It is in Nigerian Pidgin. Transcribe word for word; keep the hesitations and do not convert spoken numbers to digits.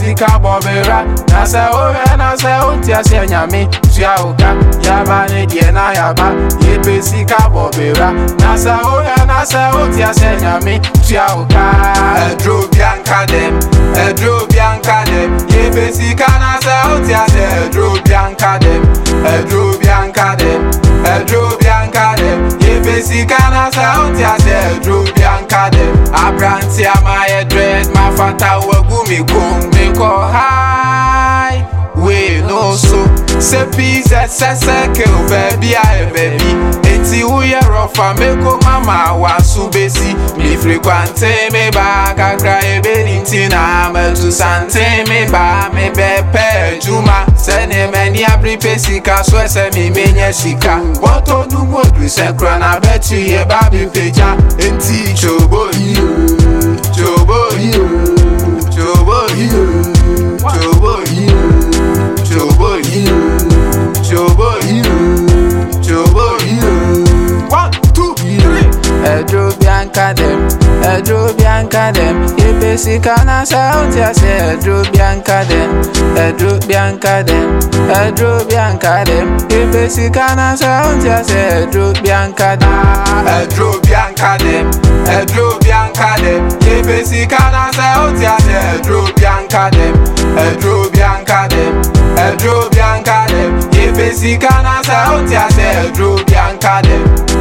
sika bobera na se o he na se o ti ase nyame tua oka yaba ne die na yaba ye pe sika bobera na se o he na se o ti ase nyame tua oka Edro bianca dem Edro bianca dem ye pe sika na se o ti ase Edro bianca dem Edro bianca dem Edro bianca dem ye pe sika na se o ti ase Edro bianca dem Abranti amaye dread ma fata wagu mi kum me ko high we no so se pizza se se ke o baby I baby enti uye rofa me ko mama wa subesi mi frequente me ba kakra e beniti na me tu sante me ba me bepe juma se ne meni abri pesika so se mi menye sika boto du modri se kra na beti e ba bi peja enti chobo you chobo you chobo you chobo you chobo you chobo you chobo you one two three Edro bianca dem Edro bianca dem ye pe sika na se o ti ase Edro bianca dem Edro bianca dem Edro bianca dem ye pe sika na se o ti ase Edro bianca dem Edro bianca dem Edro bianca dem ye pe sika na se o ti ase Edro bianca dem Edro bianca dem Edro bianca dem ye pe sika na se o ti ase Edro bianca dem